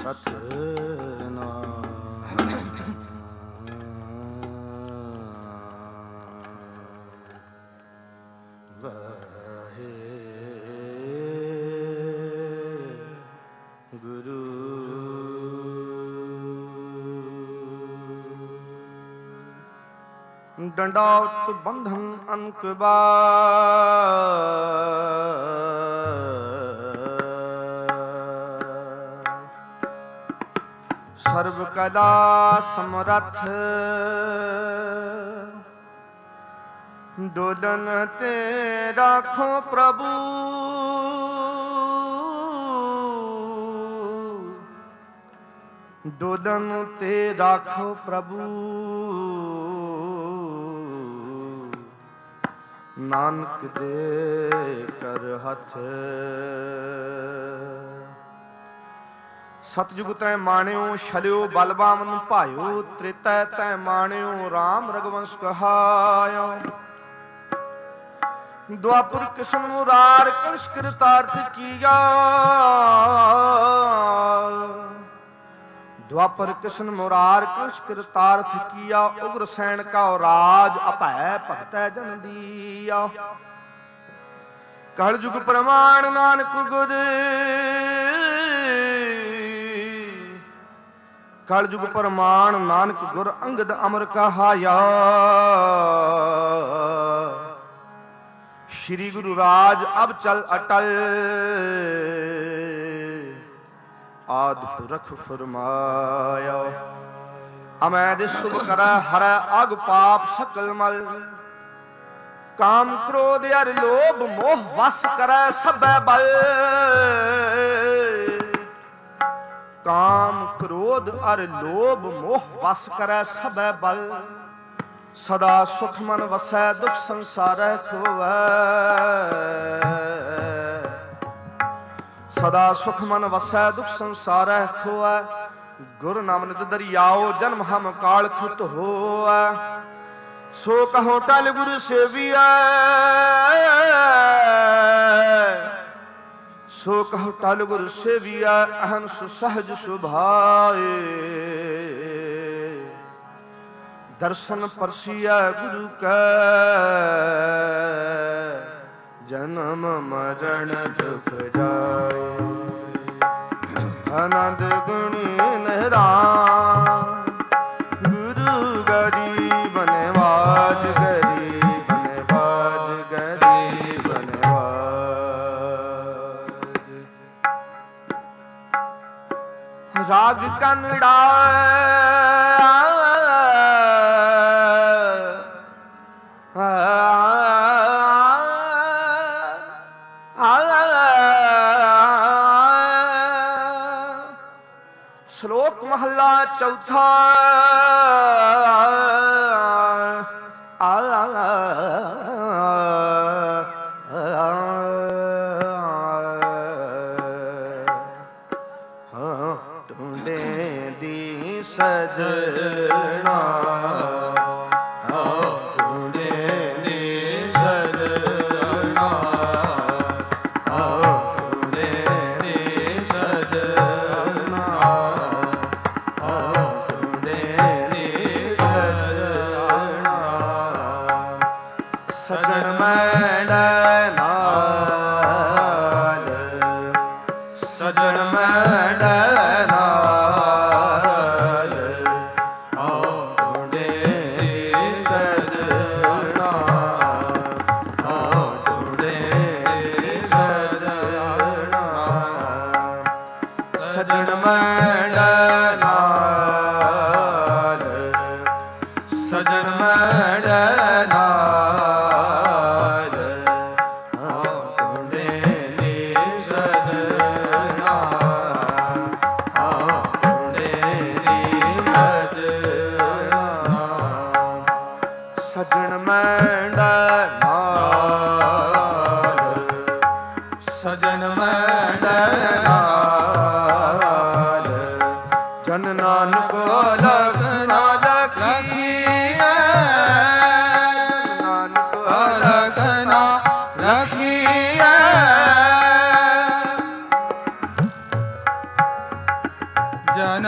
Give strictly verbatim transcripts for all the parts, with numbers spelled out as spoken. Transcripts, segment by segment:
ਡੰਡਾਉਤ ਬੰਧਨ ਅਨਕ ਬਾਰ ਸਰਬ ਕਲਾ ਸਮਰੱਥ ਡੋਲਨ ਤੇ ਰਾਖੋ ਪ੍ਰਭੂ ਡੋਲਨ ਤੇ ਰਾਖੋ ਪ੍ਰਭੂ ਨਾਨਕ ਦੇ ਕਰ ਹੱਥ ਸਤਜੁਗ ਤੈ ਮਾਣਿਓ ਛਲਿਓ ਬਲਬਾਮਨ ਭਾਇਓ ਤ੍ਰੇਤੈ ਤੈ ਮਾਣਿਓ ਰਾਮ ਰਘੁਵੰਸ਼ ਕਹਾਇਓ ਦੁਆਪੁਰ ਕਿਸ਼ਨ ਮੁਰਾਰ ਕੰਸ ਕਿਰਤਾਰਥ ਕੀਆ द्वापर कृष्ण मुरार कुश कृतार्थ किया उग्र सैन का राज अपै भगत जन दिया कल जुग प्रमाण नानक गुर कल जुग प्रमाण नानक गुर अंगद अमर कहाया श्री गुरु राज अब चल अटल आद पुरख फरमाया अमैद शुभ कर हर अग पाप सकल मल काम क्रोध अर लोभ मोह वस कर सब बल काम क्रोध अर लोभ मोह वस कर सब बल सदा सुख मन वसै दुख संसार खोवै सदा सुख मन वसै दुख संसार खोआ गुरु नानक दरियाओ जन्म हम काल खुत होआ सो कहो टल गुरु सेविया सो कहो टल गुरु सेविया अहन सुसहज सुभाए दर्शन परसिया गुरु का जन्म मरण दुख जाए आनंद गुणी नहरान गुरु गरीब नवाज गरीब नवाज गरीब नवाज राग कनड़ा श्लोक महला चौथा ढूंढे दी सजना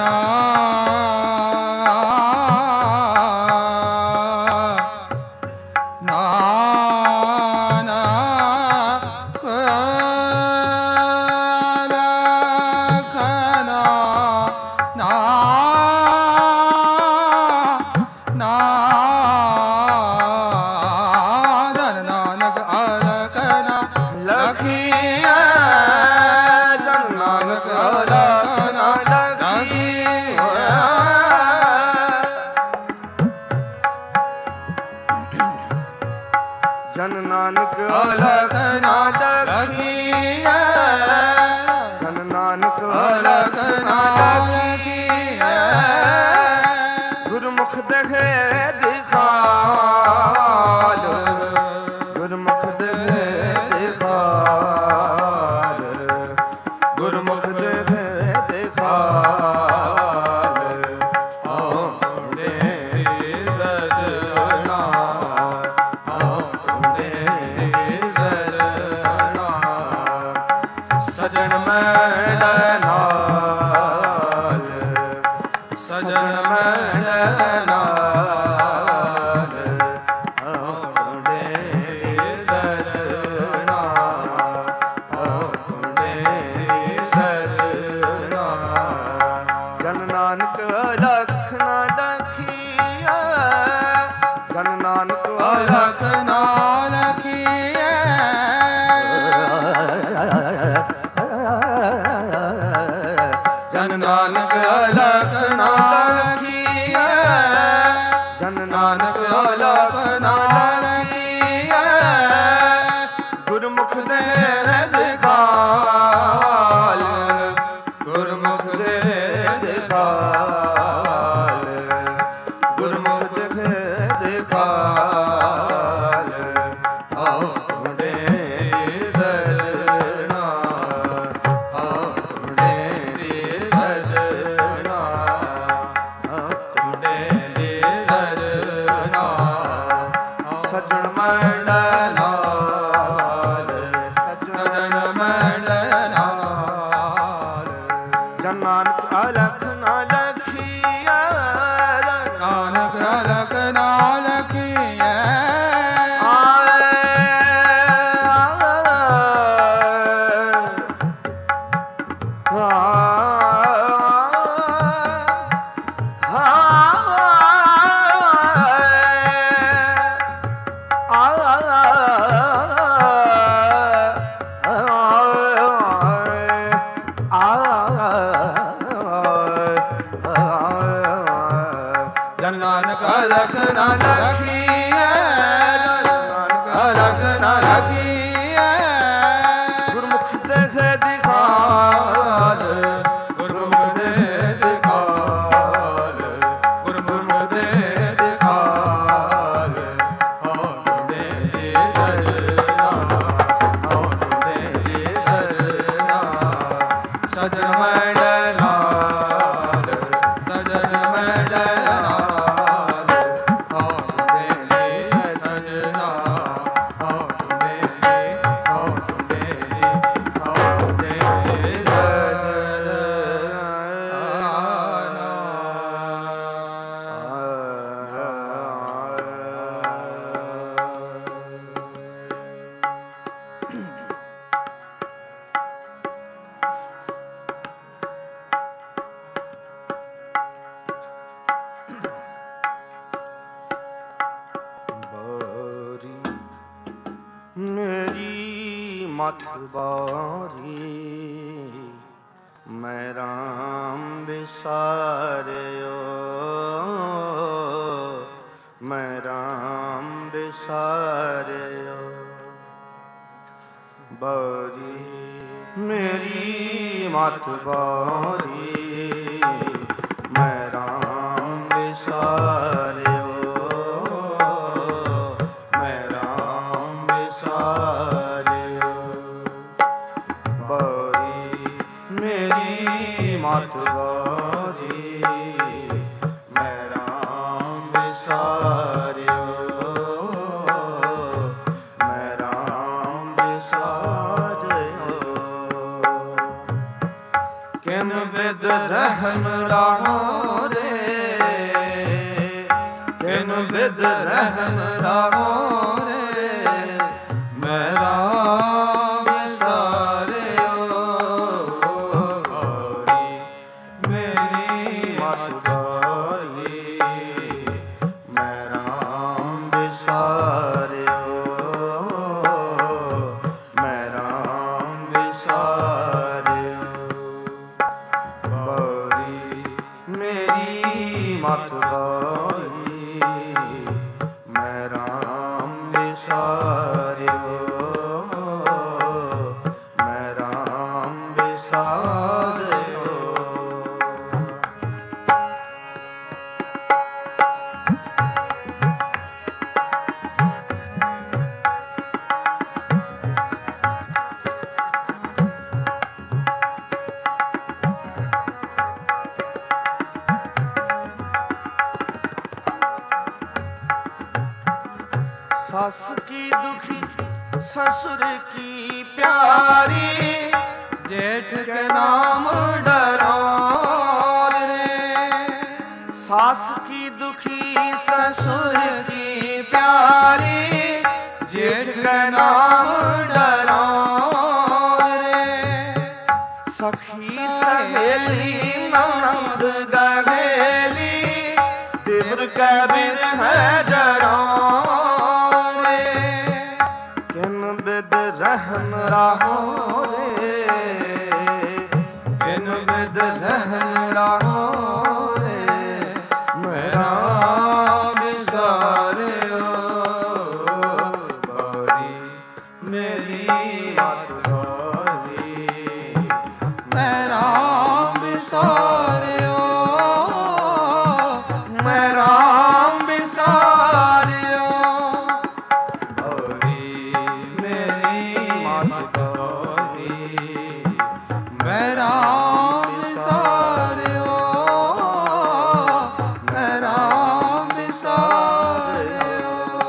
ਜਨ ਨਾਨਕ ਅਲਖ ਨਾ ਲਖੀਐ, ਜਨ ਨਾਨਕ ਅਲਖ ਨਾ ਲਖੀਐ, ਗੁਰਮੁਖ ਦੇਖੇ ਦਿਖਾਲ, ਗੁਰਮੁਖ ਦੇਖੇ ਦਿਖਾਲ, ਗੁਰਮੁਖ ਦੇਖੇ ਦਿਖਾਲ, ਆਪਣੇ ਸਜਣਾ ਸਜਣ ਮੈਲ ਨਾਲ, ਸਜਣ ਮੈਲ ਨਾਲ, ਆਪਣੇ ਸਜਣਾ, ਆਪਣੇ ਸਜਣਾ, ਜਨ ਨਾਨਕ ਅਲਖ ਨਾ ਲਖੀਐ, ਜਨ ਨਾਨਕ ਅਲਖ ਨਾ ਲਖੀਐ, ਜਨ ਨਾਨਕ ਅਲਖ ਨਾ ਲਖੀਐ, ਜਨ ਨਾਨਕ ਅਲਖ ਨਾ ਲਖੀਐ, ਗੁਰਮੁਖ ਦੇ ਦਿਖਾਲ, ਗੁਰਮੁਖ ਦੇ ਦਿਖਾਲ, ਗੁਰਮੁਖ ਦੇ ਦਿਖਾਲ, ਆਪਣੇ ਸਜਣਾ, ਆਪਣੇ ਸਜਣਾ, ਆਪਣੇ ਸਜਣਾ, ਸਜਣ ਮੈਲ ਨਾਲ, ਸਜਣ ਮੈਲ ਨਾਲ, ਜਨ ਨਾਨਕ ਅਲਖ ਨਾ ਲਖੀਐ, ਨਾਨਕ ਅਲਖ ਨਾ ਲਖੀਐ, ਜਨ ਨਾਨਕ ਅਲਖ ਨਾ ਲਖੀਐ, ਨਾਨਕ ਅਲਖ ਨਾ ਲਖੀਐ, ਗੁਰਮੁਖ ਦੇਖੇ ਦਿਖਾਲ, ਗੁਰਮੁਖ ਦੇ ਦਿਖਾਲ, ਗੁਰਮੁਖ ਦੇ ਦਿਖਾਲ, ਆਪਣੇ ਸਜਣਾ, ਆਪਣੇ ਸਜਣਾ, ਸਜਣ ਮੈਲ ਨਾਲ, ਸਜਣ ਮੈਲ ਨਾਲ, ਆਪਣੇ ਸਜਣਾ, ਆਪਣੇ ਆਪਣੇ ਆਪਣੇ ਮੇਰੀ ਮਤ ਬਾਰੀ, ਮੈਂ ਰਾਮ ਵਿਸਾਰਿਓ, ਮੈਂ ਰਾਮ ਵਿਸਾਰਿਓ, ਬਾਰੀ ਮੇਰੀ ਮਤ ਬਾਰੀ, ਮੈਂ ਰਾਮ ਵਿਸਾਰਿਓ, ਮਤ ਬਾਰੀ, ਮੈਂ ਰਾਮ ਵਿਸਾਰਿਓ, ਮੈਂ ਰਾਮ ਵਿਸਾਰਿਓ, ਕਿਉ किन बिद रहन राहो रे, किन बिद रहन राहो रे, मेरा विसारियो गौरी मेरी मत गौरी, मेरा विसारियो मेरा विसारियो गौरी मेरी मत गौरी, मेरा विसारियो मेरा विसारियो। सास की दुखी ससुर की प्यारी, जेठ के नाम डरो रे। सास की दुखी ससुर की प्यारी, जेठ के नाम डरो रे। सखी सहेली ननद गहेली, दिव्र कबीर है जरो। रहन राहो रे, किन बिद रहन राहो रे, मेरा विसारियो गौरी मेरी मत गौरी, मेरा विसारियो मेरा विसारियो गौरी मत गौरी, मेरा विसारियो मेरा विसारियो।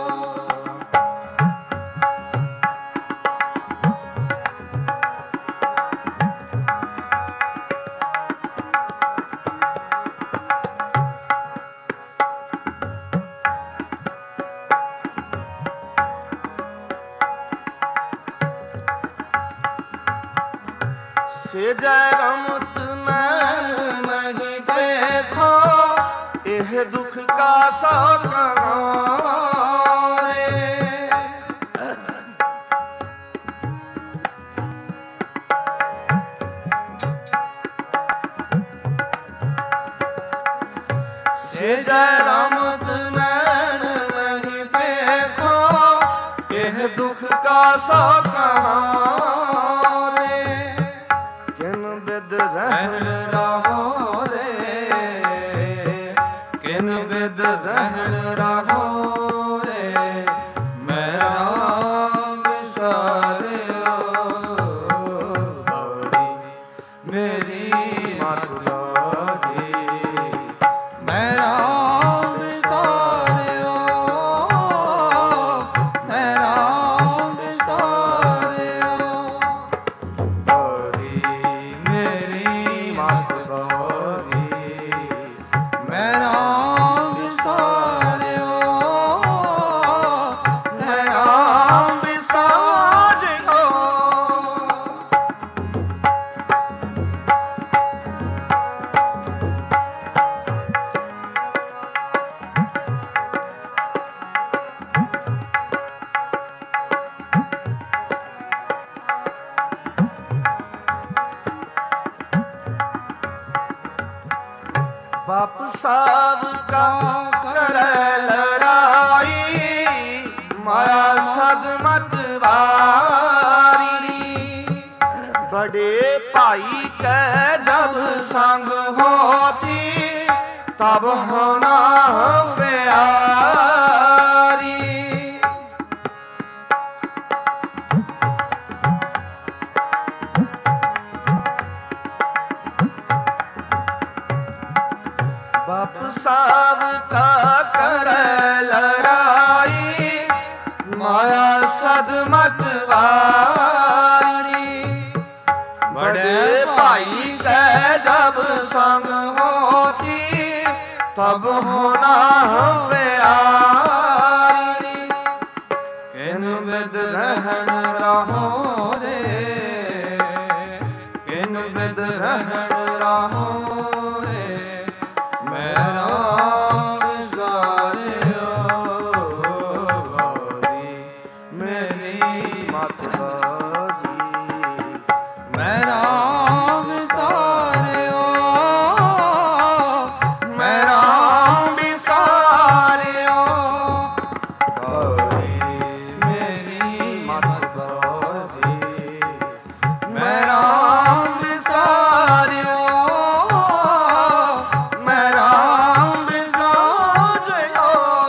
से जय रमत नैन नहीं देखो, एह दुख का सौ रे। से जय रमत नैन नहीं देखो, एह दुख का सौ रहन राहो रे, किन बिद रहन राहो रे, मेरा विसारियो गौरी मेरी मत गौरी, मेरा विसारियो मेरा विसारियो गौरी मेरी मत गौरी, मेरा विसारियो मेरा विसारियो। बाप साहब का करे लड़ाई, माया सदमत वारी। बड़े भाई के जब संग होती, तब होना प्यारी। बाप साहब का करे लड़ाई, माया सदमत वारी। बड़े भाई के जब संग होती तब होना प्यारी। किन बिद रहन रहो रे, किन बिद रहन रहो रे, मेरा विसारियो गौरी मेरी माता जी। मेरा विसारियो, मेरा विसारियो गौरी मेरी माता जी। मेरा विसारियो, मेरा विसारियो।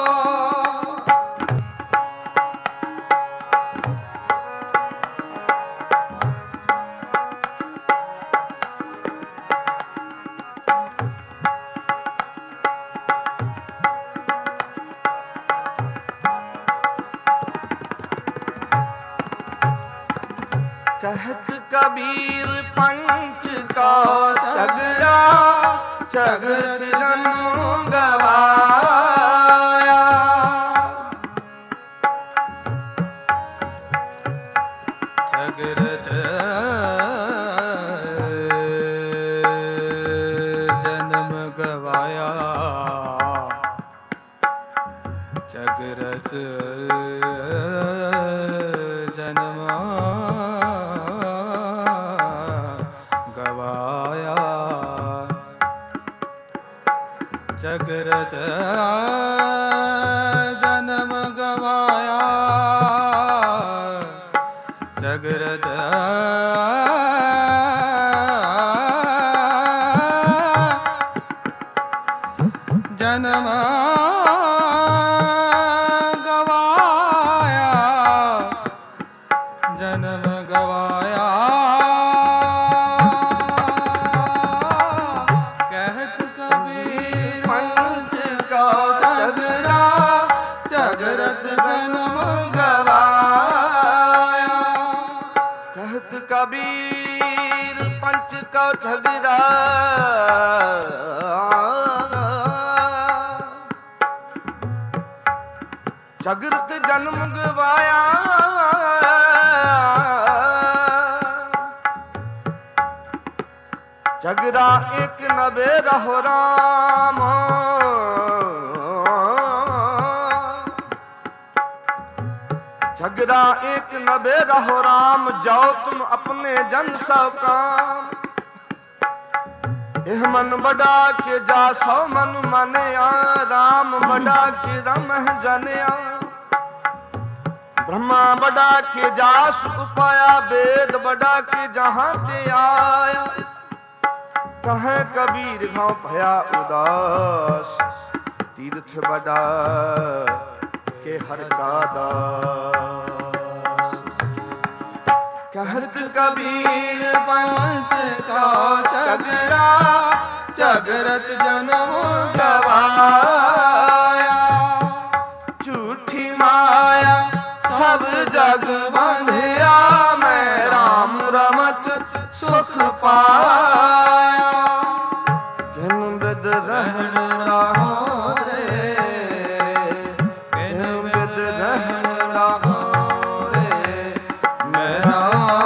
कहत कबीर पंच का चगरा, जगत जन्म गवाया। जगत जन्म गवाया, जगत जन्म गवाया। जगत जन्म गवाया, जगत जन्म गवाया, जन्म गवाया। कहत कबीर पंच का चगरा, जगत जन्म गवाया। कहत कबीर पंच का झगड़ा, जगत जन्म गवाया। झगड़ा एक नबे रहो राम, झगड़ा एक नबे रहो राम, जाओ तुम अपने जन सब काम। एह मन बड़ा के जा सौ मन मानया, राम बड़ा के रम जनिया। ब्रह्मा बड़ा के जास उपाया, वेद बड़ा के जहां ते आया। कहे कबीर घाव भया उदास, तीर्थ बड़ा के हर का दास। कहत कबीर पंच का चगरा, जगत जन्म गवाया। झूठी माया सब जग बंधिया, मैं राम रमत सुख पाया। किन बिद रहन रहो रे, किन बिद रहन रहो रे, मेरा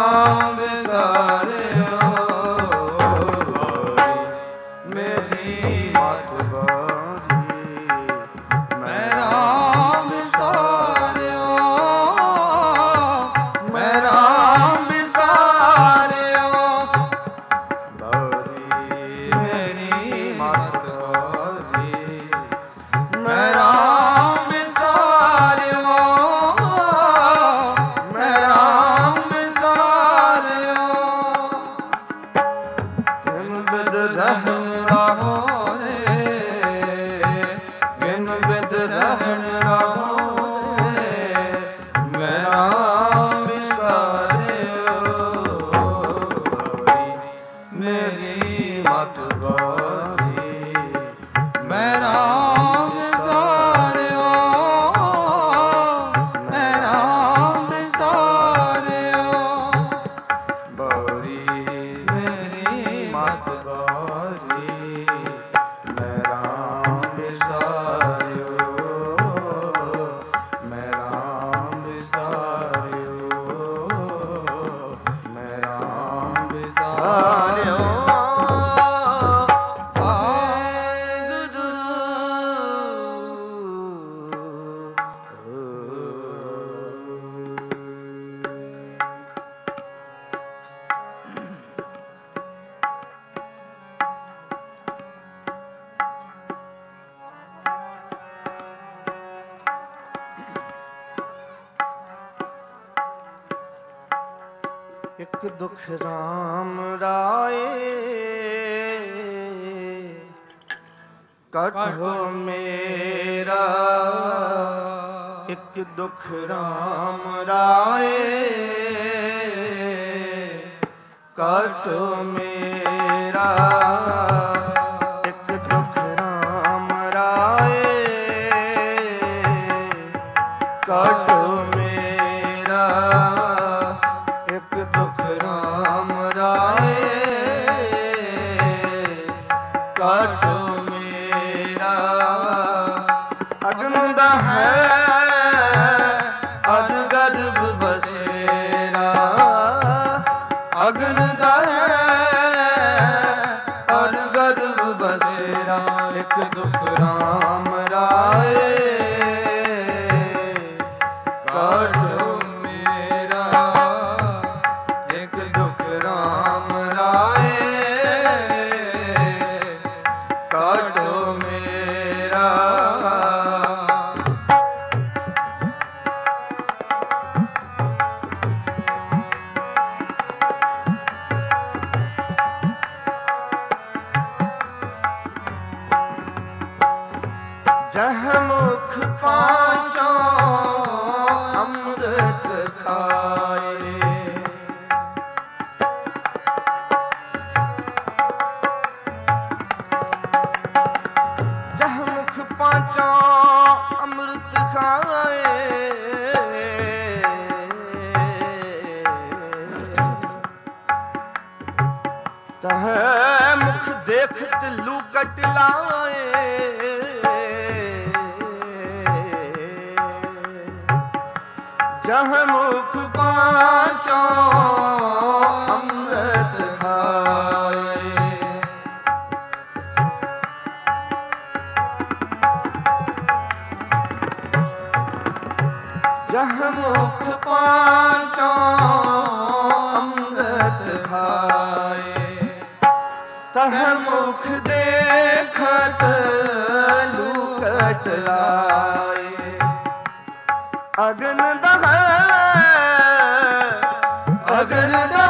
विसारियो गौरी मेरी माता जी। मेरा विसारियो, मेरा विसारियो गौरी मेरी माता जी। मेरा विसारियो, मेरा विसारियो। किन बिद रहन रहो रे, किन बिद रहन रहो रे, मेरा विसारियो गौरी मेरी माता जी। मेरा विसारियो, मेरा विसारियो गौरी मेरी माता ਇੱਕ ਦੁਖ ਰਾਮ ਰਾਏ ਕਟਹੁ ਮੇਰਾ, ਇੱਕ ਦੁਖ ਰਾਮ ਰਾਏ ਕਟਹੁ ਮੇਰਾ, ਇੱਕ ਦੁਖ ਰਾਮ ਰਾਏ ਕਟਹੁ ਮੇਰਾ, ਇੱਕ ਦੁਖ ਰਾਮ ਰਾਏ ਕਟਹੁ ਮੇਰਾ। ਅਗਨ ਦਾ ਹੈ ਅਰ ਗਰਭ ਬਸੇਰਾ, ਅਗਨ ਦਾ ਅਰ ਗਰਭ ਬਸੇਰਾ, ਇੱਕ ਦੁਖ ਰਾਮ ਰਾਏ ਕਟਹੁ ਮੇਰਾ, ਇੱਕ ਦੁਖ ਰਾਮ ਰਾਏ ਕਟਹੁ ਮੇਰਾ। ਜਹ ਮੁਖ ਪਾਚੋ ਅੰਮ੍ਰਿਤ ਖਾਏ, ਜਹ ਮੁਖ ਪਾਚੋ ਅੰਮ੍ਰਿਤ ਖਾਏ, ਤਹ ਮੁਖ ਦੇਖਤ ਲੂਕਟ ਲਾਏ, ਜਹ ਮੁਖ ਪਾਚੋ ਅੰਮ੍ਰਿਤ ਖਾਏ, ਜਹ ਮੁਖ ਪਾਚੋ ਅੰਮ੍ਰਿਤ ਖਾਏ, ਤਹ ਮੁਖ ਦੇਖਤ ਲੂਕਟ ਲਾਏ। ਅਗਨ ਦਾ ਅਗਨ ਦਾ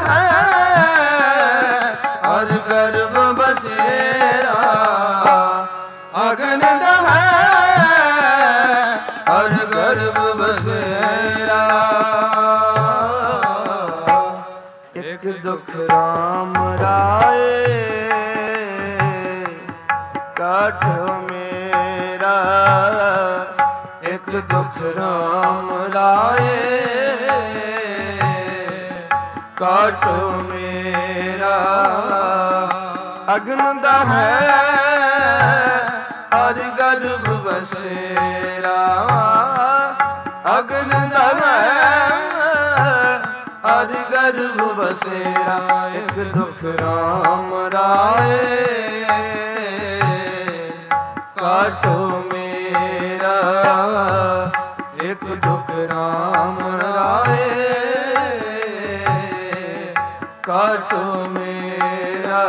ਅਰ ਗਰਭ ਬਸੇਰਾ, ਅਗਨ ਦਾ ਅਰ ਗਰਭ ਬਸੇਰਾ, ਇੱਕ ਦੁਖ ਰਾਮ ਰਾਏ ਕਟਹੁ ਮੇਰਾ, ਇੱਕ ਦੁਖ ਰਾਮ ਰਾਏ ਕਟਹੁ ਮੇਰਾ। ਅਗਨ ਦਾ ਹੈ ਅਰ ਗਰਭ ਬਸੇਰਾ, ਅਗਨ ਦਾ ਹੈ ਅਰ ਗਰਭ ਬਸੇਰਾ, ਇੱਕ ਦੁਖ ਰਾਮ ਰਾਏ ਕਟਹੁ ਮੇਰਾ, ਇੱਕ ਦੁਖ ਰਾਮ ਰਾਏ ਕਟਹੁ ਮੇਰਾ।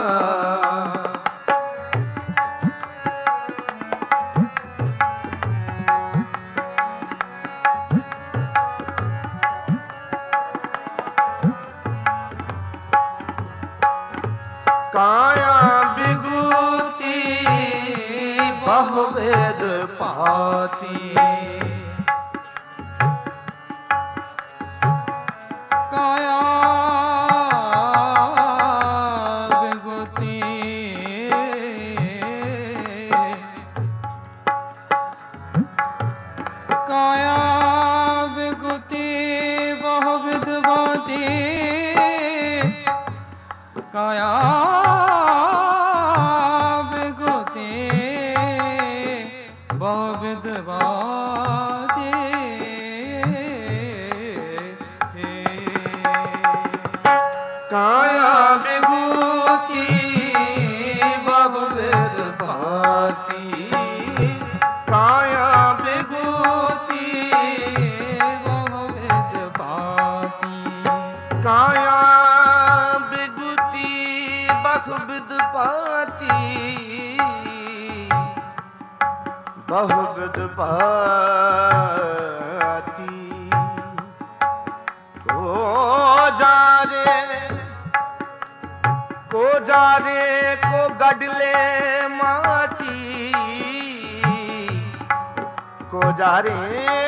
ਕਾਇਆ ਬਿਗੂਤੀ ਬਹੁ ਵੇਦ ਭਾਤੀ, ਕਾਇਆ ਬਿਗੂਤੀ ਕਾਇਆ ਬਿਗੂਤੀ ਬਹੁ ਵਿਦ ਭਾਤੀ, ਕਾਇਆ ਬਿਗੂਤੀ ਬਹੁ ਵਿਦ ਭਾਤੀ, ਕਾਇਆ ਬਿਗੂਤੀ ਬਹੁ ਵਿਦ ਭਾਤੀ, ਕਾਇਆ ਬਿਗੂਤੀ ਬਹੁ ਵਿਦ ਭਾਤੀ, ਕਾਇਆ ਬਿਗੂਤੀ ਬਹੁ ਵਿਦ ਭਾਤੀ, ਬਹੁ ਵਿਦ ਭਾਤੀ। ਓ ਜਾ जाजे को जाजे को गडले माटी को जारे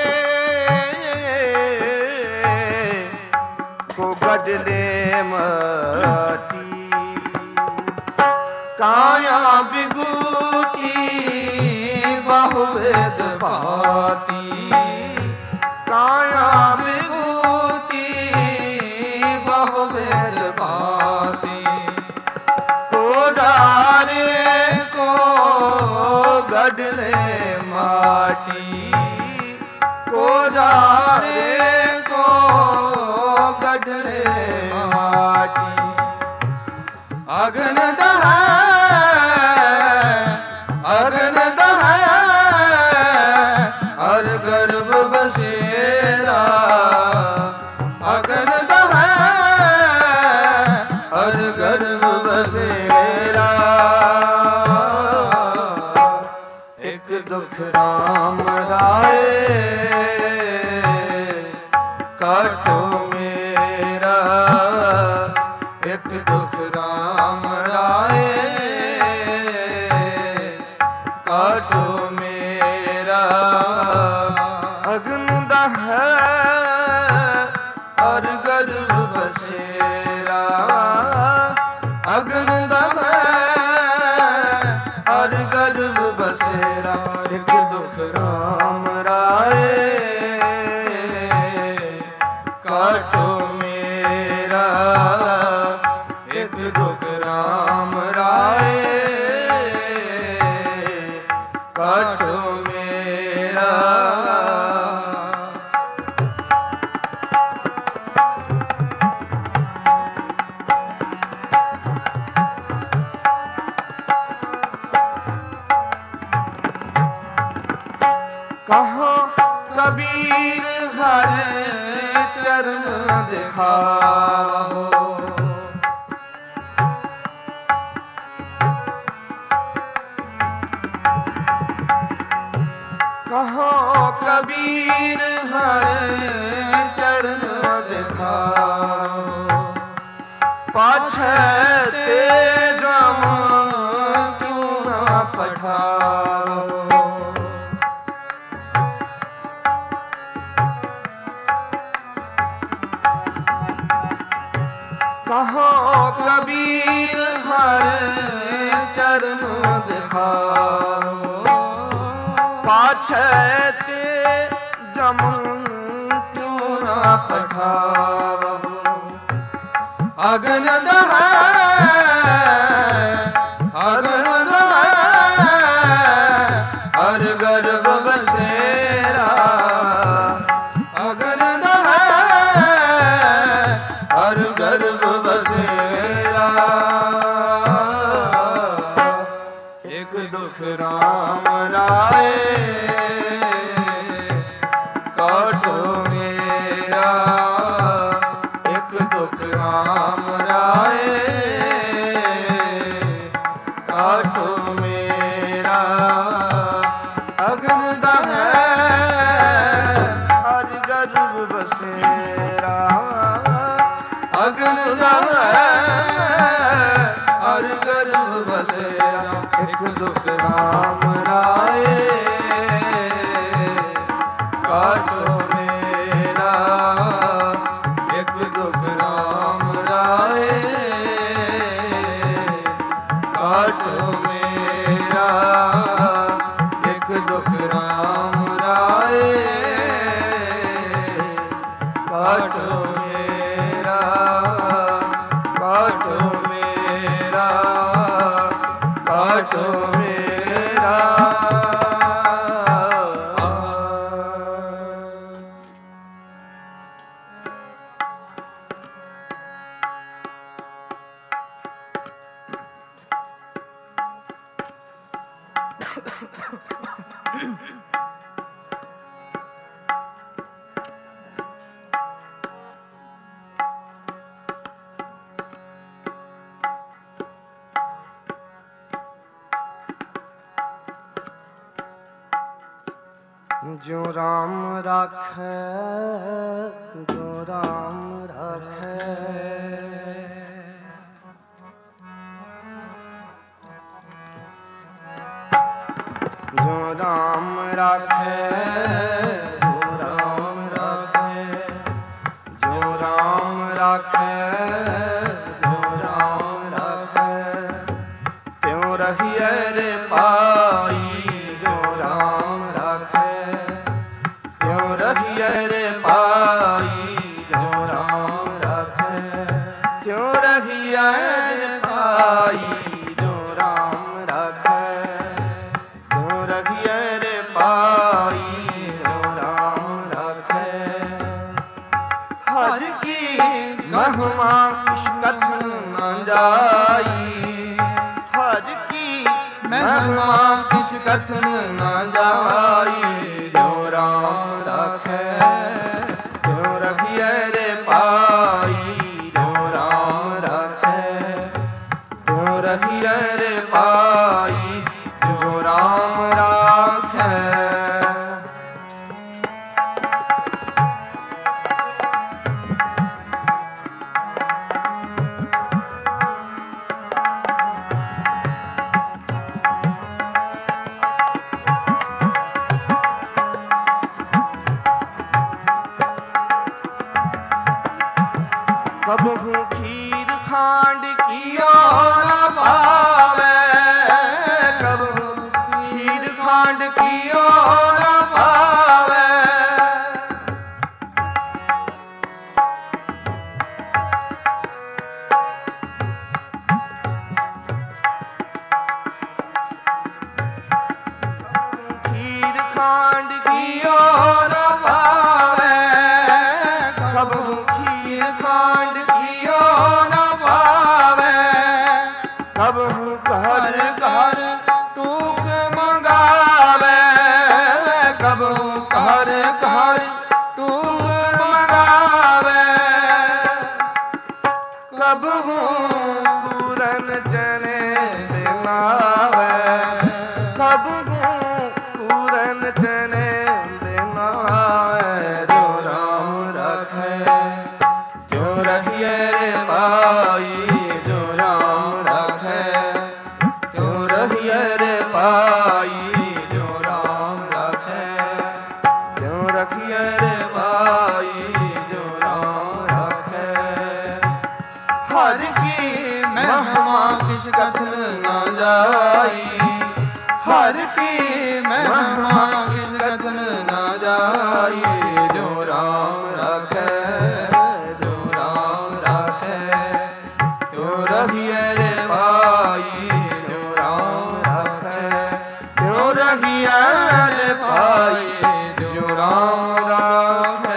को गडले माटी काया विभूति बहुवेद भाती काया विभूति बहुवेद भाती को जारे को गडले माटी को जारे को गडले माटी अग्न दहै अग्न दहै हर गर्भ बसेरा अग्न दहै हर गर्भ बसेरा एक दुख राम राय काटो मेरा एक दुख राम राय काटो मेरा अग्न दहै हर गर्भ बसेरा अग्न दहै हर गर्भ बसेरा एक दुख राम राय काटो मेरा एक दुख राम राय काटो मेरा कहाँ कबीर हर चरण दिखाओ कहाँ कबीर हर चरण दिखाओ पाछे ते जम क्यों ना पठाओ कहाँ कबीर हर चरण दिखाओ पाछे ते जम क्यों ना पठाओ अग्न दहै अग्न दहै हर गर्भ बसेरा अग्न दहै हर गर्भ बसेरा एक दुख राम राय काटो मेरा एक दुख राम राय काटो मेरा अग्न दहै हर गर्भ बसेरा अग्न दहै हर गर्भ बसेरा एक दुख राम राय काटो मेरा एक दुख राम राय काटो मेरा एक दुख राम राय काटो मेरा काटो मेरा काटो मेरा जो राम राखै जो राम राखै राम राखे, जो राम राखे, जो राम राखे, जो राम राखे, त्यों रहिए रे पाई, जो राम राखे, त्यों रहिए रे पाई, जो राम राखे, त्यों रहिए रे पाई, जो राम राखे, त्यों रहिए रे पाई, जो राम राखे। हर की महिमा किस कथन न जाई, हर की महिमा किस कथन न जाई, जो राम राखे, त्यों रखिए रे पाई, जो राम राखे, त्यों रखिए रे पाई, जो राम राखे। कबहू खीर खांड कियो न पावे, कबहू खीर खांड कियो न पावे, खीर खांड कियो न पावे, कबहू खीर खांड कियो न पावे, कबहू घर घर टूक मंगावे, कबहू घर घर टूक मंगावे, कबहू पूरन चने बिनावे, कबहू पूरन चने बिनावे, जो राम रखे, त्यों रखिए रे पाई, जो राम रखे, त्यों रखिए रे पाई, जो राम रखे, त्यों रखिए रे पाई, जो राम रखे। हर की महिमा किस कथन न जाई, हर की महिमा किस कथन न जाई, जो राम रखे, जो राम रखे, त्यों रहिए रे पाई, जो राम रखे, त्यों रहिए रे पाई, जो राम रखे।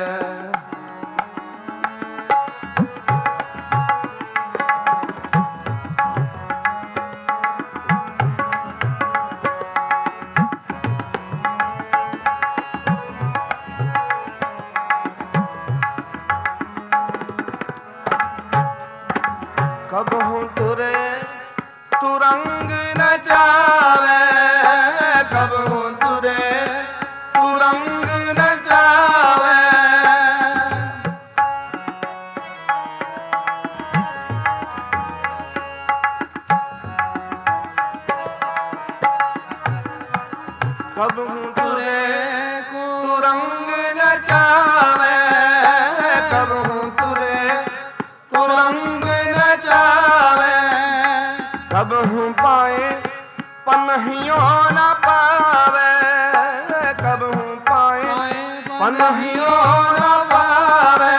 कबहू तुरे तुरंग न जावे, कबहू तुरे तुरंग न जावे, कबहू तुरे तुरंग न जावे, कबहू तुरे तुरंग न जावे, कबहू पाए पन्हियों न पावे, कबहू पाए पन्हियों न पावे,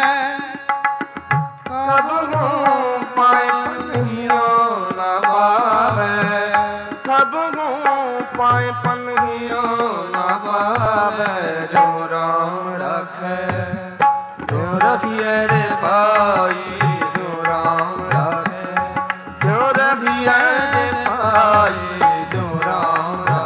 कबहू पाए पन्हियों न पावे, कबहू पाए पन्हियों न पावे, जो राम रखे, जो रखिए रे पाई, जो राम रखे, जो रखिए रे पाई, जो राम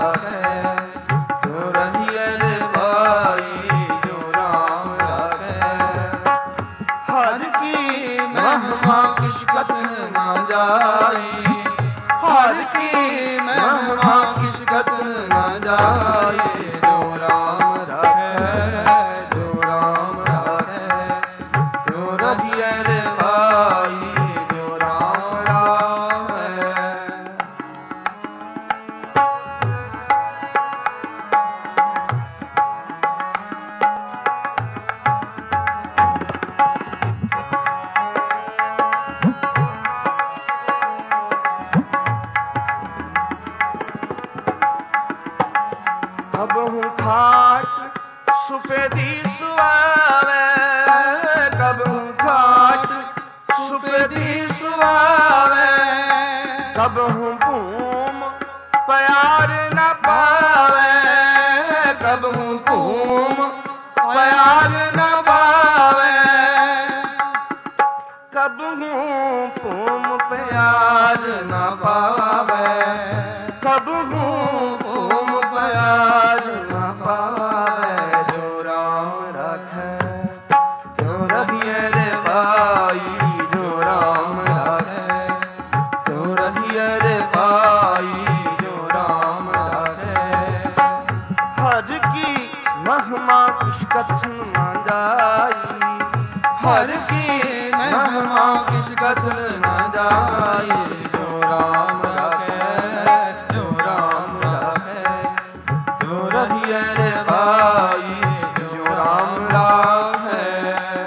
ਤੀ ਸੁਆਵੇ, ਕਬਹੁ ਭੂਮ ਪਿਆਰ ਨ ਪਾਵੇ, ਕਬਹੁ ਭੂਮ ਪਿਆਰ ਨ ਪਾਵੇ, ਕਬਹੁ ਭੂਮ ਪਿਆਰ ਨ ਪਾਵੇ, ਕਬਹੁ ਭੂਮ ਪਿਆਰ ਨ ਪਾਵੇ। ਜੋ ਰਾਮ ਰਾਖੈ ਤਿਉ ਰਹੀਐ ਰੇ ਭਾਈ, ਜੋ ਰਾਮ ਰਾਖੈ ਤਿਉ ਰਹੀਐ ਰੇ ਭਾਈ, ਜੋ ਰਾਮ ਰਾਖੈ। ਹਰਿ ਕੀ ਮਹਿਮਾ ਕਿਛ ਕਥਨ ਨ ਜਾਈ, ਹਰਿ ਕੀ ਮਹਿਮਾ ਕਿਛ ਕਥਨ ਨ ਜਾਈ। ਜੋ ਰਾਮ ਰਾਖੈ ਜੋ ਰਾਮ ਰਾਖੈ ਤਿਉ ਰਹੀਐ ਰੇ ਭਾਈ, ਜੋ ਰਾਮ ਰਾਖੈ।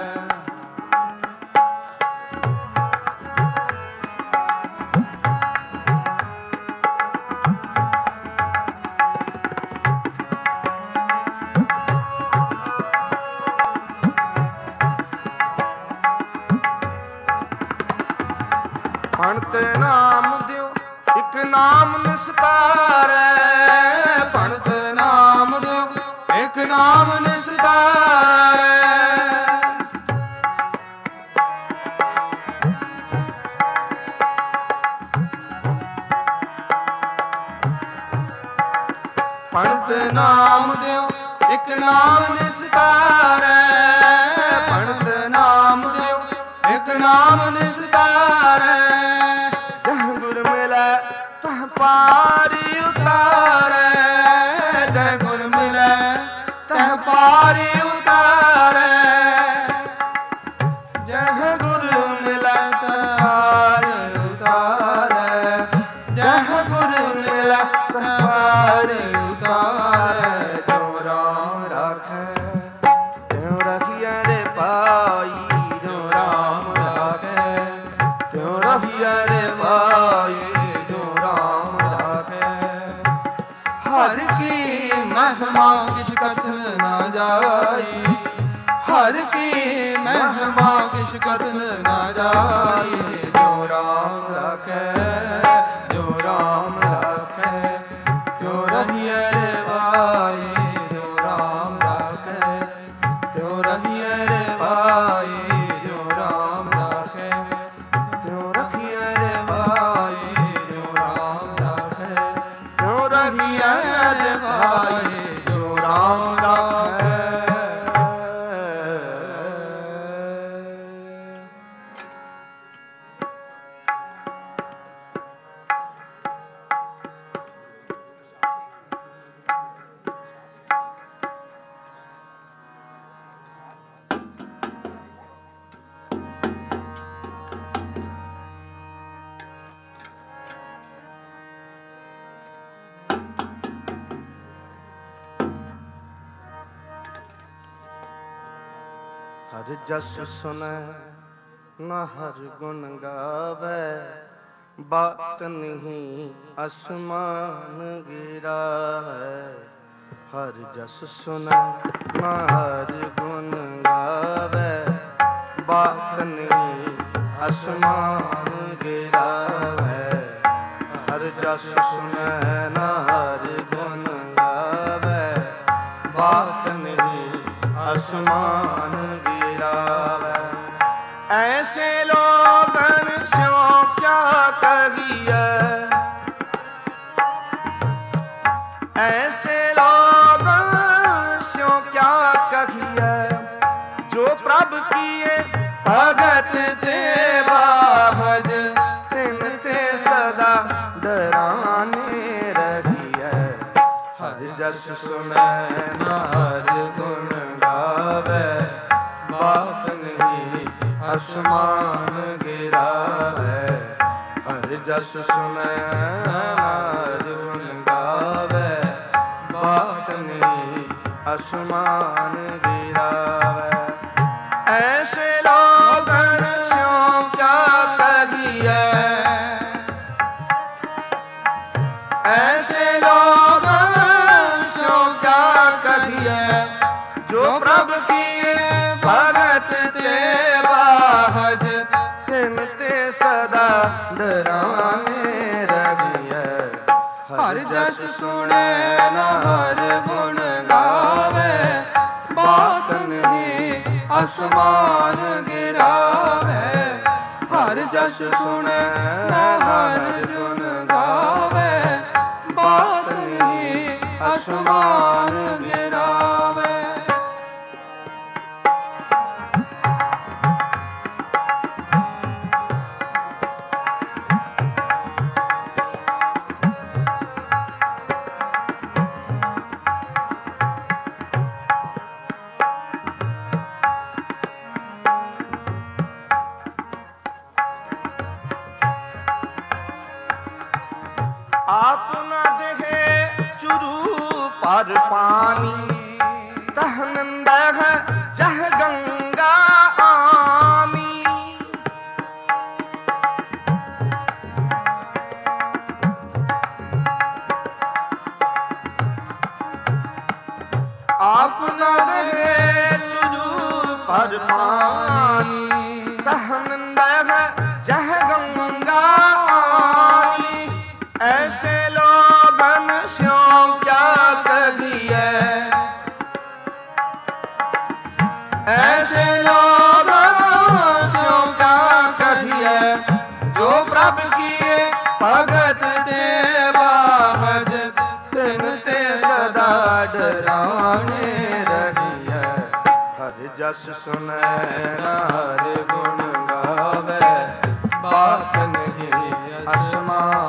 ਭਣਤ ਨਾਮ ਦਿਓ ਇਕ ਨਾਮ ਨਿਸਤਾਰੈ, ਭਣਤ ਨਾਮ ਦਿਓ ਇਕ ਨਾਮ ਨਿਸਤਾਰੈ। ਭਣਤ ਨਾਮ ਦਿਓ ਇਕ ਨਾਮ ਨਿਸਤਾਰੈ, ਭਣਤ ਨਾਮ ਦਿਓ ਇਕ ਨਾਮ ਨਿਸਤਾਰੈ। ਜਹ ਗੁਰ ਮਿਲੈ ਤਹ ਪਾਰੀ ਉਤਾਰੈ, ਜਹ ਗੁਰ ਮਿਲੈ ਤਹ ਪਾਰੀ ਉਤਾਰੈ, ਜਹ ਗੁਰ ਮਿਲੈ ਤਹ ਪਾਰੀ ਉਤਾਰੈ, ਜਹ ਗੁਰ ਮਿਲੈ ਤਹ ਪਾਰੀ ਉਤਾਰੈ। ਜੋ ਰਾਮ ਰਾਖੈ ਤਿਉ ਰਹੀਐ ਰੇ ਭਾਈ, ਜੋ ਰਾਮ ਰਾਖੈ ਤਿਉ ਰਹੀਐ ਰੇ ਭਾਈ, ਜੋ ਰਾਮ ਰਾਖੈ। ਹਰਿ ਕੀ ਮਹਿਮਾ ਕਿਛ ਕਥਨ ਨ ਜਾਈ, ਹਰਿ ਕੀ ਮਹਿਮਾ ਕਿਛ ਕਥਨ ਨ ਜਾਈ। ਜੋ ਰਾਮ ਰਾਖੈ ਜੋ ਰਾਮ ਰਾਖੈ ਤਿਉ ਰਹੀਐ ਰੇ ਭਾਈ, ਜੋ ਰਾਮ ਰਾਖੈ ਤਿਉ ਰਹੀਐ ਰੇ ਭਾਈ, ਜੋ ਰਾਮ ਰਾਖੈ ਤਿਉ ਰਹੀਐ ਰੇ ਭਾਈ, ਜੋ ਰਾਮ ਰਾਖੈ ਤਿਉ ਰਹੀਐ ਰੇ ਭਾਈ, ਜੋ ਰਾਮ ਰਾਖੈ। ਹਰਿ ਜਸ ਸੁਨੈ ਨ ਹਰਿ ਗੁਣ ਗਾਵੈ, ਬਾਤ ਨਹੀਂ ਅਸਮਾਨ ਗਿਰਾਵੈ। ਹਰਿ ਜਸ ਸੁਨੈ ਨ ਹਰਿ ਗੁਣ ਗਾਵੈ, ਬਾਤ ਨਹੀਂ ਅਸਮਾਨ ਗਿਰਾਵੈ। ਹਰਿ ਜਸ ਸੁਨੈ ਨ ਹਰਿ ਗੁਣ ਗਾਵੈ, ਬਾਤ ਨਹੀਂ ਅਸਮਾਨ ਗਿਰਾਵੈ। ਐਸੇ ਲੋਗਨ ਸਿਉ ਕਿਆ ਕਹੀਐ, ਐਸੇ ਲੋਗਨ ਸਿਉ ਕਿਆ ਕਹੀਐ। ਜੋ ਪ੍ਰਭ ਕੀਏ ਭਗਤ ਤੇ ਬਾਹਜ, ਤਿਨ ਤੇ ਸਦਾ ਡਰਾਨੇ ਰਹੀਐ। ਹਰਿ ਜਸ ਸੁਨੈ ਨ ਹਰਿ ਗੁਣ ਗਾਵੈ, ਬਾਤ ਨਹੀਂ ਅਸਮਾਨ ਗਿਰਾਵੈ। ਹਰਿ ਜਸ ਸੁਨੈ ਨ ਹਰਿ ਗੁਣ ਗਾਵੈ, ਬਾਤ ਨਹੀਂ ਅਸਮਾਨ ਗਿਰਾਵੈ। ਐਸੇ ਲੋਗਨ ਸਿਉ ਕਿਆ ਕਹੀਐ, ਐਸੇ ਲੋਗਨ ਸਿਉ ਕਿਆ ਕਹੀਐ। ਜੋ ਪ੍ਰਭ ਕੀਏ ਭਗਤ ਤੇ ਬਾਹਜ, ਤਿਨ ਤੇ ਸਦਾ ਡਰਾਣੇ ਰਹੀਐ। ਹਰ ਜਸ ਸੁਣੇ ਨਾ ਹਰ ਗੁਣ ਗਾਵੇ, ਬਾਤਨ ਹੀ ਅਸਮਾਨ ਗਿਰਾਵੇ। ਹਰ ਜਸ ਸੁਣੇ ਨਾ ਹਰ ਗੁਣ ਗਾਵੇ, ਬਾਤਨ ਹੀ ਅਸਮਾਨ ਗਿਰਾਵੇ। ਆਪ ਨਾ ਦੇਹੇ ਚੁਰੂ ਪਰ ਪਾਣੀ, ਤਹ ਨੰਦਹ ਜਹ ਗੰਗਾ ਆਨੀ। ਆਪ ਨਾ ਦੇਹੇ ਚੁਰੂ ਪਰ ਪਾਣੀ, ਤਹ ਨੰਦਹ ਜਹ ਗੰਗਾ ਆਨੀ। ऐसे लोगन स्यों क्या कहिए, ऐसे लोगन स्यों क्या कहिए। जो प्रभु किए भगत देवा भज, तिन ते सदा डराने रहिए। हर जस सुने न हर गुण गावे, बात नहीं आसमान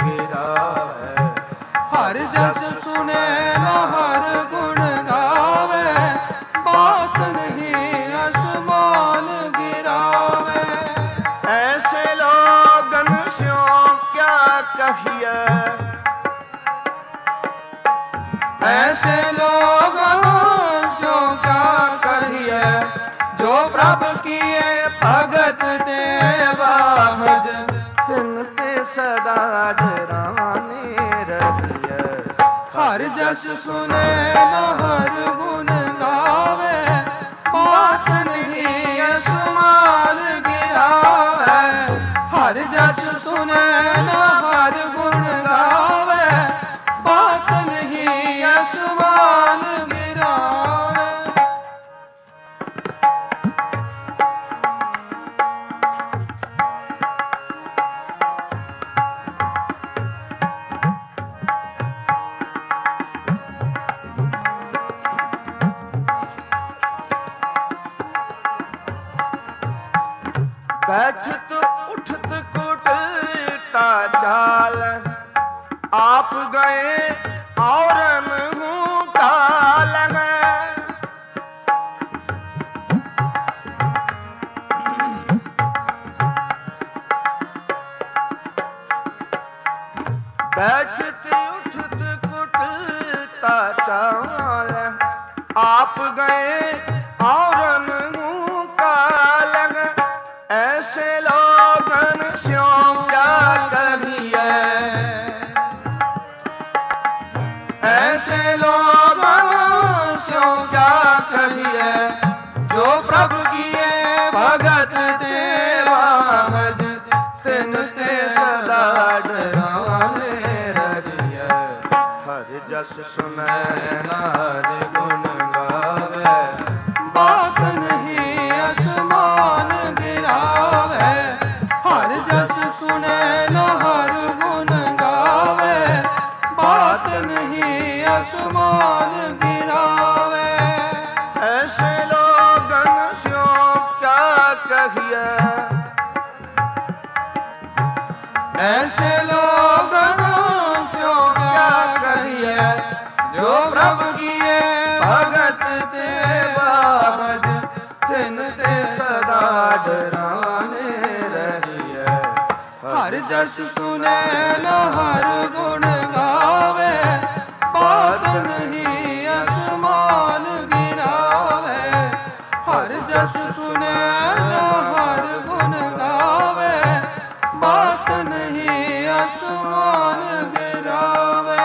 ਹਰ ਜਸ ਸੁਣੇ ਨਾ ਹਰ ਗੁਣ ਗਾਵੇ, ਬਾਤ ਨਹੀਂ ਅਸਮਾਨ ਗਿਰਾਵੇ। ਐਸੇ ਲੋਗਨ ਸਿਉ ਕਿਆ ਕਹੀਏ, ਐਸੇ ਲੋਗਨ ਸਿਉ ਕਿਆ ਕਹੀਏ। ਜੋ ਪ੍ਰਭ ਕੀਏ ਭਗਤ ਦੇਵਾ ਭਜ, ਤਿਨ ਤੇ ਸਦਾ ਡਰਾਣੇ ਰਹੀਐ। ਹਰ ਜਸ ਸੁਨੇ ਨਾ ਹਰ ਗੁਣ ਗਾਵੇ, ਬਾਤ ਨਹੀਂ ਅਸਮਾਨ ਗਿਰਾਵੇ। ਹਰ ਜਸ ਸੁਨੇ ਨਾ ਹਰ ਗੁਣ ਗਾਵੇ, ਬਾਤ ਨਹੀਂ ਅਸਮਾਨ ਗਿਰਾਵੇ। बैठत उठत कुटता चाल, आप गए औरन हूँ काल है। बैठत उठत कुटता चाल, आप गए औरन हूँ काल है। ऐसे लोगन स्यों क्या कहिए, ऐसे लोगन स्यों क्या कहिए। जो प्रभु किए भगत देवा भज, तिन ते सदा डराने रहिए। हर जस सुने न हर गुण गावे, बात नहीं आसमान गिरावे। हर जस सुने न हर गुण गावे, बात नहीं आसमान गिरावे। ऐसे लोगन स्यों क्या कहिए, ऐसे लोगन स्यों क्या कहिए। जो प्रभु किए भगत देवा भज, तिन ते सदा डराने रहिए। हर जस सुने न हर गुण गावे, बात नहीं आसमान गिरावे। हर जस सुने न हर गुण गावे, बात नहीं आसमान गिरावे।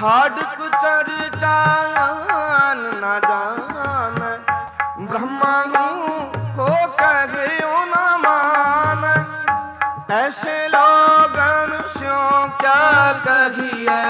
छाड़ कुचर चान न जान, ब्रह्मा को कहो न मान। ऐसे लोगन स्यों क्या कहिए,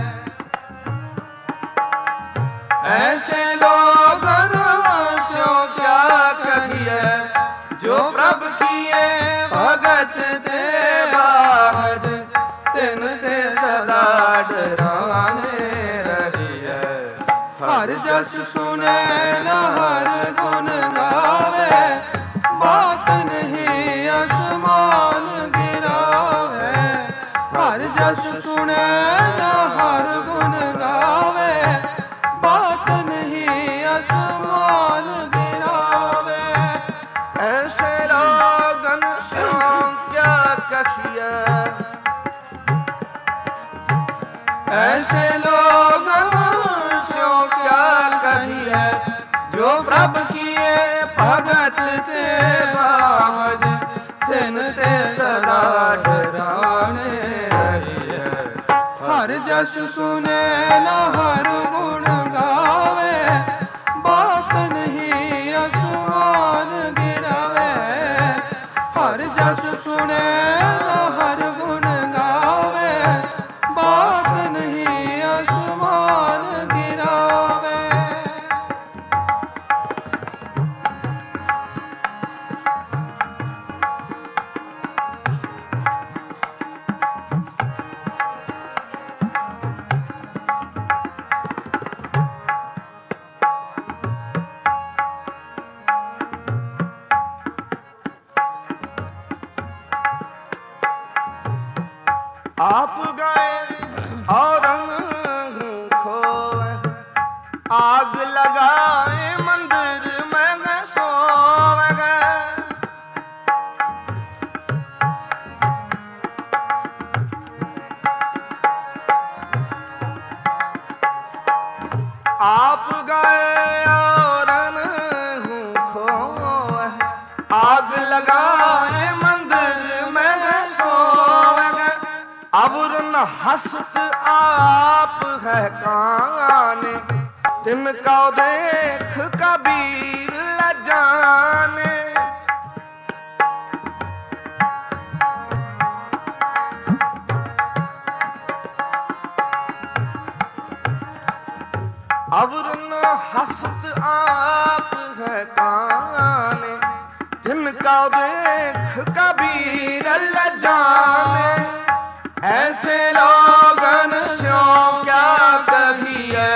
ऐसे लोगन स्यों क्या कहिए, जो प्रभु किए भगत ते बाहर, तिन ते सदा डराने रहिए। हर जस सुने न हर गुण गावे, बात नहीं आसमान गिरावे। हर जस सुने न हर गुण गावे, बात नहीं आसमान गिरावे। ऐसे लोगन स्यों क्या कहिए, ऐसे लोगन स्यों क्या कहिए, जो प्रभु किए भगत ते बावज, तिन ते सदा डराने रहिए। हर जस सुने न हर गुण गावे, बात नहीं आसमान गिरावे। हर जस सुने न हर गुण गावे, बात नहीं आसमान गिरावे। आप गए और रंग खोए, आग लगाए मंदिर में गए सोए गए। आप गए और रंग खोए, आग लगाए मंदिर में गए सोए गए। अब न हंसत आप है काने, तिनका देख कबीर ल जाने। अब न हंसत आप है काने, तिनका देख कबीर ल जाने। ऐसे लोगन स्यों क्या कहिए,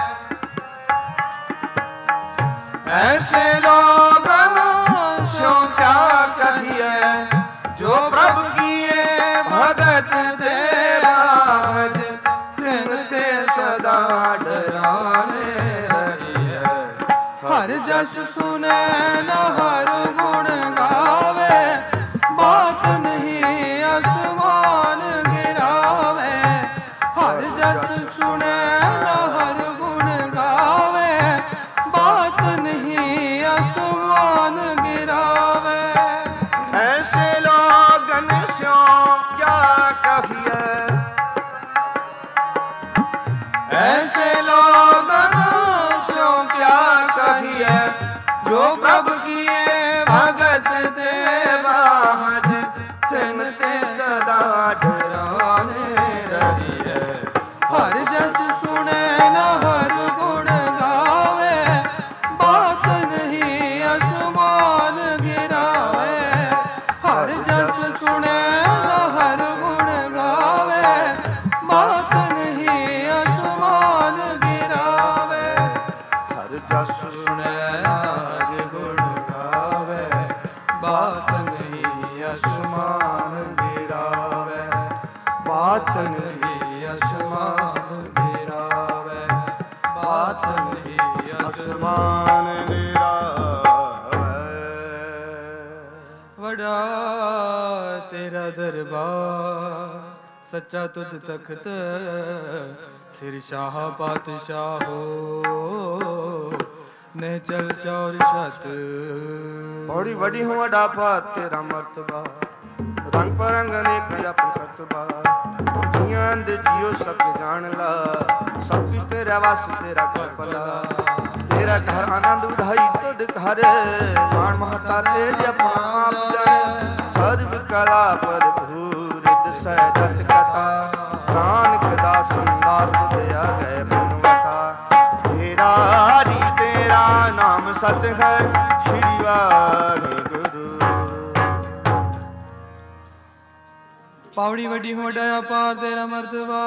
ऐसे लोगन स्यों क्या कहिए, जो प्रभु किए भगत ते बावज, तिन ते सदा डराने रहिए। हर जस सुने न हर गुण गावे, बात नहीं आसमान गिरावे। हर जस सुने न हर गुण गावे, बात नहीं आसमान गिरावे। ऐसे लोगन स्यों क्या कहिए, ऐसे लोगन स्यों क्या कहिए, जो प्रभु किए भगत ते बाहज, तिन ते सदा डराने रहिए। हर जस सुने न हर गुण गावे, बात नहीं आसमान गिरावे। हर जस सुने न हर गुण गावे, बात नहीं आसमान गिरावे। हर जस सुने हर गुण गावे, बात नहीं आसमान गिरावे। बात नहीं आसमान गिरावे, बात नहीं आसमान गिरावे। वड़ा तेरा दरबार, सच्चा तुध तख्त, सिर शाह पातशाह हो, ने चल चौर छत। बड़ी बड़ी हूँ वड़ा पार तेरा मर्तबा, रंग परंग अनेक जप करतबा। जियां दे जियो सब जान ला, ਰਸ ਤੇਰਾ ਘਰ ਭਲਾ। ਤੇਰਾ ਘਰ ਆਨੰਦ ਉਧਾਈ ਤੁਧ ਘਰ, ਮਾਣ ਮਹਤਾ ਤੇਰੀ ਆਪਣਾ ਆਪ ਜਾਣੇ। ਸਰਬ ਕਲਾ ਭਰਪੂਰ ਦਸੈ ਜਤ ਕਥਾ, ਨਾਨਕ ਦਾਸ ਦਾਸ ਤੁਧ ਆਗੈ ਬਨਵਤਾ। ਤੇਰਾ ਹਰੀ ਤੇਰਾ ਨਾਮ ਸਤ ਹੈ, ਸ਼੍ਰੀ ਵਾਹਿਗੁਰੂ। ਪਾਵੜੀ ਵੱਡੀ ਹੋਡਾ ਅਪਾਰ ਤੇਰਾ ਮਰਤਬਾ,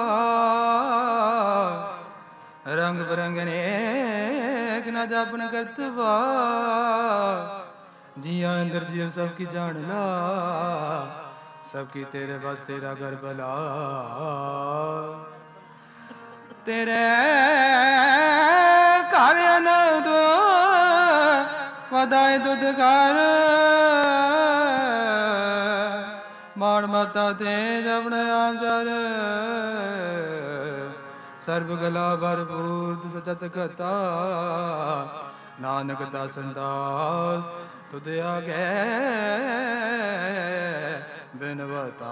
ਰੰਗ ਬਰੰਗ ਨੇਕ ਨਾ ਜਾਪਨ ਕਰਤਬਾ। ਜੀਆਂ ਅੰਦਰ ਜੀਵ ਸਭ ਕੀ ਜਾਣ ਲਾ, ਸਭ ਕੀ ਤੇਰੇ ਬਸ ਤੇਰਾ ਘਰ ਭਲਾ। ਤੇਰੇ ਘਰ ਅਨੰਦ ਵਧਾਏ ਦੁੱਧ ਘਰ, ਮਾਣ ਮਤਾ ਤੇਜ ਆਪਣੇ ਆਪ ਚਰ। ਸਰਬ ਗਲਾ ਭਰਪੂਰ ਸਚਤ ਕਥਾ, ਨਾਨਕ ਦਾਸ ਦਾਸ ਤੁਧ ਆਗੈ ਬਿਨਵਤਾ।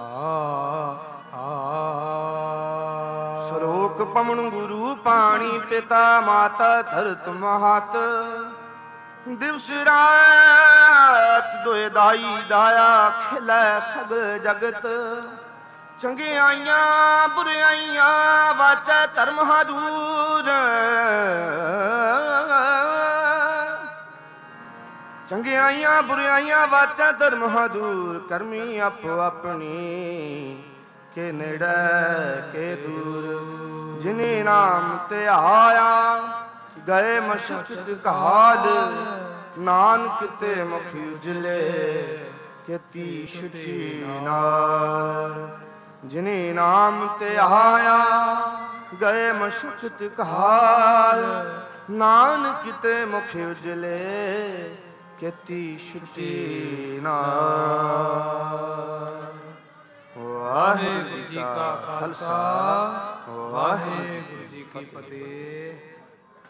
ਸ਼ਲੋਕ ਪਵਨ ਗੁਰੂ ਪਾਣੀ ਪਿਤਾ ਮਾਤਾ ਧਰਤ ਮਹਤ। ਦਿਵਸ ਰਾਤ ਦੋਇ ਦਾਈ ਦਾਇਆ, ਖਿਲੈ ਸਗਲ ਜਗਤ। ਚੰਗਿਆਈਆਂ ਬੁਰਾਈਆਂ ਵਾਚੈ ਧਰਮ ਹਦੂਰ। ਚੰਗਿਆਈਆਂ ਬੁਰਾਈਆਂ ਵਾਚੈ ਧਰਮ ਹਦੂਰ। ਕਰਮੀ ਆਪੋ ਆਪਣੀ, ਕੇ ਨੇੜੇ ਕੇ ਦੂਰ। ਜਿਨੇ ਨਾਮ ਤੇ ਆਇਆ, ਗਏ ਮਸ਼ਕਤ ਕਾਲ। ਨਾਨਕ ਤੇ ਮੁਖ ਉਜਲੇ, ਕੀਤੀ ਛੁਟੀ ਨਾਲ। ਜਿਨੇ ਨਾਮ ਤੇ ਆਇਆ, ਗਏ ਮਸ਼ਕਤ ਕਾਲ। ਨਾਨਕ ਤੇ ਮੁਖ ਉਜਲੇ, ਕੀਤੀ ਛੁਟੀ ਨਾਲ। ਵਾਹਿਗੁਰੂ ਜੀ ਕਾ ਖਾਲਸਾ, ਵਾਹਿਗੁਰੂ ਜੀ ਕੀ ਫਤਿਹ।